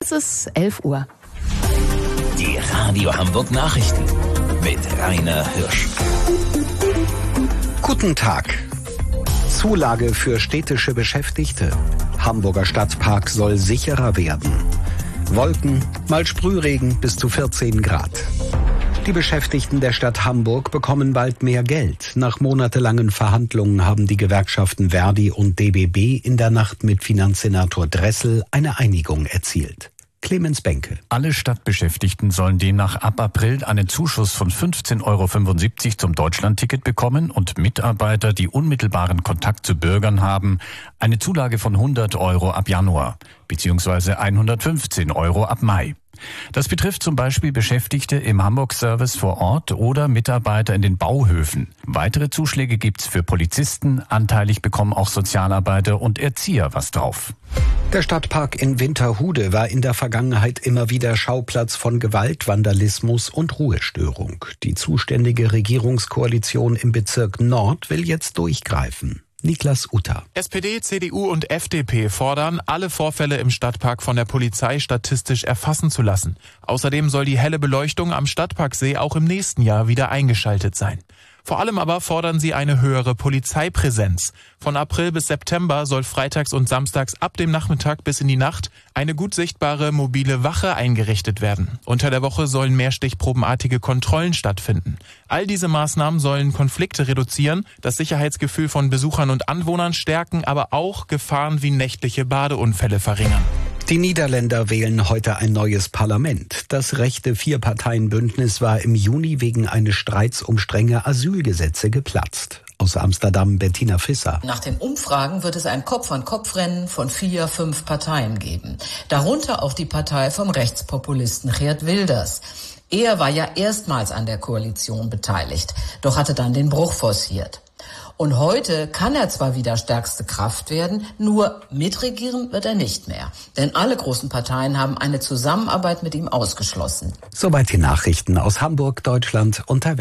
Es ist 11 Uhr. Die Radio Hamburg Nachrichten mit Rainer Hirsch. Guten Tag. Zulage für städtische Beschäftigte. Hamburger Stadtpark soll sicherer werden. Wolken, mal Sprühregen bis zu 14 Grad. Die Beschäftigten der Stadt Hamburg bekommen bald mehr Geld. Nach monatelangen Verhandlungen haben die Gewerkschaften Verdi und DBB in der Nacht mit Finanzsenator Dressel eine Einigung erzielt. Clemens Benke. Alle Stadtbeschäftigten sollen demnach ab April einen Zuschuss von 15,75 € zum Deutschlandticket bekommen und Mitarbeiter, die unmittelbaren Kontakt zu Bürgern haben, eine Zulage von 100 € ab Januar bzw. 115 € ab Mai. Das betrifft zum Beispiel Beschäftigte im Hamburg-Service vor Ort oder Mitarbeiter in den Bauhöfen. Weitere Zuschläge gibt's für Polizisten, anteilig bekommen auch Sozialarbeiter und Erzieher was drauf. Der Stadtpark in Winterhude war in der Vergangenheit immer wieder Schauplatz von Gewalt, Vandalismus und Ruhestörung. Die zuständige Regierungskoalition im Bezirk Nord will jetzt durchgreifen. Niklas Utter. SPD, CDU und FDP fordern, alle Vorfälle im Stadtpark von der Polizei statistisch erfassen zu lassen. Außerdem soll die helle Beleuchtung am Stadtparksee auch im nächsten Jahr wieder eingeschaltet sein. Vor allem aber fordern sie eine höhere Polizeipräsenz. Von April bis September soll freitags und samstags ab dem Nachmittag bis in die Nacht eine gut sichtbare mobile Wache eingerichtet werden. Unter der Woche sollen mehr stichprobenartige Kontrollen stattfinden. All diese Maßnahmen sollen Konflikte reduzieren, das Sicherheitsgefühl von Besuchern und Anwohnern stärken, aber auch Gefahren wie nächtliche Badeunfälle verringern. Die Niederländer wählen heute ein neues Parlament. Das rechte Vierparteienbündnis war im Juni wegen eines Streits um strenge Asylgesetze geplatzt. Aus Amsterdam Bettina Visser. Nach den Umfragen wird es ein Kopf-an-Kopf-Rennen von 4-5 Parteien geben. Darunter auch die Partei vom Rechtspopulisten Geert Wilders. Er war ja erstmals an der Koalition beteiligt, doch hatte dann den Bruch forciert. Und heute kann er zwar wieder stärkste Kraft werden, nur mitregieren wird er nicht mehr. Denn alle großen Parteien haben eine Zusammenarbeit mit ihm ausgeschlossen. Soweit die Nachrichten aus Hamburg, Deutschland und der Welt.